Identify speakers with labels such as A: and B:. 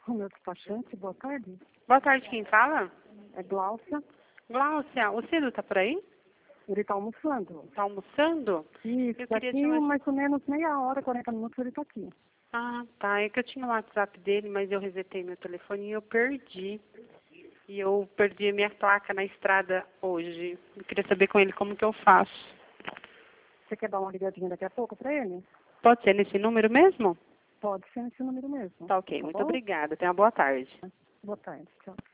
A: O meu despachante, boa tarde.
B: Boa tarde, quem fala?
A: É Gláucia.
B: Gláucia, o Cido tá por aí?
A: Ele está almoçando.
B: Tá almoçando?
A: Isso,
B: Eu queria
A: daqui
B: saber...
A: mais ou menos meia hora, 40 minutos ele está aqui.
B: Ah, tá. É que eu tinha o WhatsApp dele, mas eu resetei meu telefone e eu perdi. E eu perdi a minha placa na estrada hoje. Eu queria saber com ele como que eu faço.
A: Você quer dar uma ligadinha daqui a pouco para ele?
B: Pode ser nesse número mesmo?
A: Pode ser nesse número mesmo.
B: Tá ok.
A: Tá
B: Muito
A: bom?
B: obrigada. Tenha uma boa tarde.
A: Boa tarde. Tchau.